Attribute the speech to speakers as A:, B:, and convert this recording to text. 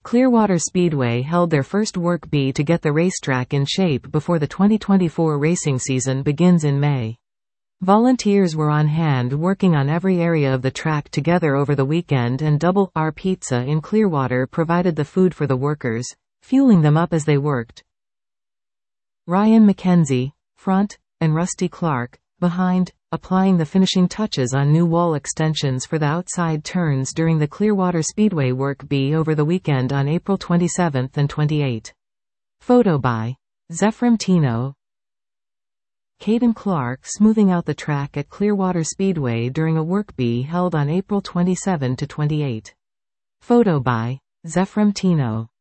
A: Clearwater Speedway held their first work bee to get the racetrack in shape before the 2024 racing season begins in May. Volunteers were on hand working on every area of the track together over the weekend, and Double R Pizza in Clearwater provided the food for the workers, fueling them up as they worked. Ryan McKenzie, front, and Rusty Clark, behind, applying the finishing touches on new wall extensions for the outside turns during the Clearwater Speedway work bee over the weekend on April 27 and 28. Photo by Zephram Tino. Caden Clark smoothing out the track at Clearwater Speedway during a work bee held on April 27 to 28. Photo by Zephram Tino.